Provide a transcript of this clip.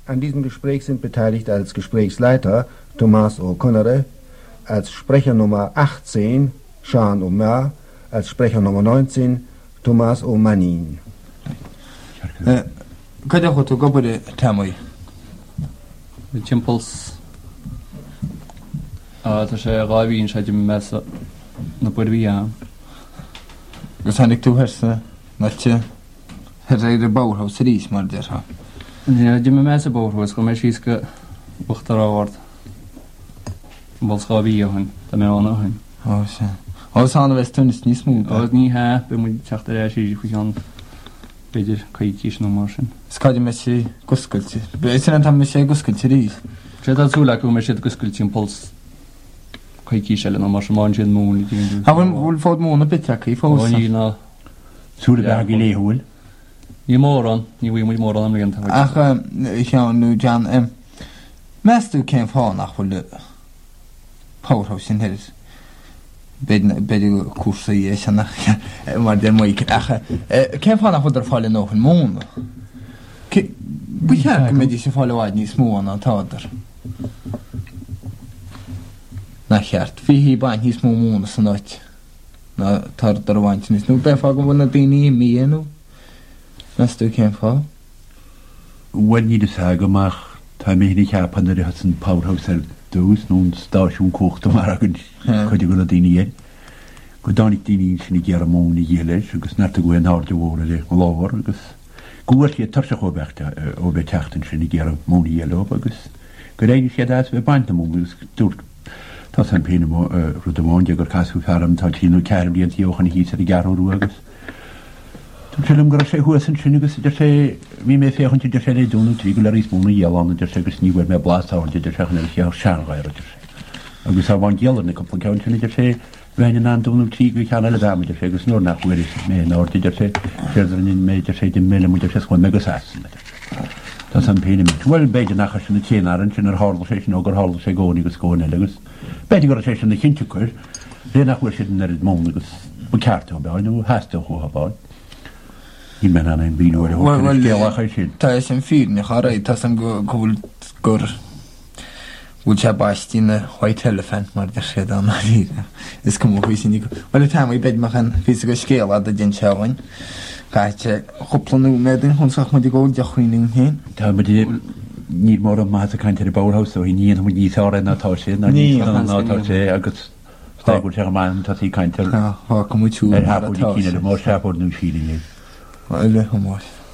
An diesem Gespräch sind beteiligt als Gesprächsleiter Thomas O'Connor, als Sprecher Nummer 18 Sean O'Meara, als Sprecher Nummer 19 Thomas O'Mannin. Kada hoto gobore tamoi. The Chimples ta sé ráhín sé me na buí. Gus hannig tú hersa natte réidir báhaus rís mar de ha. Di me me bóhas go mé síos go buchtarráhard bol ráhíhain tá mé anhain. Á sé. Ás anna bheits tunis níos mú. Á ní he be mu teachtar éis sí chuán beidir caitís nó mar sin. Scaidir me sé goscailte. Be sin an tam me sé goscailte rís. Sé súla go me sé goscail Chimples caití se le mar má sin mún. Ha bhfuil fád móna bitteach í fós. Ní ná súla be léhúil. Ní mór an, ní bhí mu mór an am ganta. Ach seanú Jan meú céim fá nach bhfuil Powerhouse sin heris. Beidir cuasa é sena mar de mu acha. Céim fá nach chud ar fáile nó an móna. Buché go méidir sé fáileháid níos mó an tádar. Na cheart, fihí baint níos mó móna san áit. Na tádar bhaint níos. Nú befa go bhna daoine míanú. Meú céim fá? Bhfuil ní is agamach tá mé hinnig cheapan ar hat an Powerhouse ar dús nó stáisiún cóchta mar agan chuide go na daine. Go dánig daine sinna ggéar móna dhéile agus neta go an áde bhóra le go láhar agus gohfuil sé tarsa chobeachta ó bheith teachtain sinna ggéar móna dhéile agus go réidir sé as bheith baint mó agus dúirt tá san péna rudamáin gur casú fearm tá tíú ceirm líon tíochan hí ar garú agus Trim go sé huasan sinnagus idir sé mí mé féchann idir sé dúnú trí go le rís múna dhéána idir sé gus níhfuir me blasáin idir sechan sé seangáir idir sé. Agus á bhain gealan na compla ceann sin idir sé bheine an dúnú trí go cheanna le dáidir sé gus nóir nachhuiir mé náir idir sé féidirin méidir sé de mé muidir sé chuin megus asan. Tá san péna mit bhfuil beidir nach sin na téanaran sin ar hála sé sin ógur hála sé gcónaí go scóna agus beidir go sé sin na chinntecuir ré nachhuiir sin ar móna agus bu ceartá beáinú heasta chuhabáin. Í me an ein bíúir géalacha sin. Tá sin fíne charra tá an gohfuil gur bhúil se baistína háid telefant mar de sé an rí. Is cum chu sin Well tam í beid mechan fi go scéal a gin sehain. Caiite choplanú medin chunach mu ggó dechuoing héin. Tá ní mór an más a caiint ar Powerhouse ó hí níon mu níá natá sin nátá sé agus stáú se man tá í caiintear cumú ar hapú cíine mór sepónú síí. Well,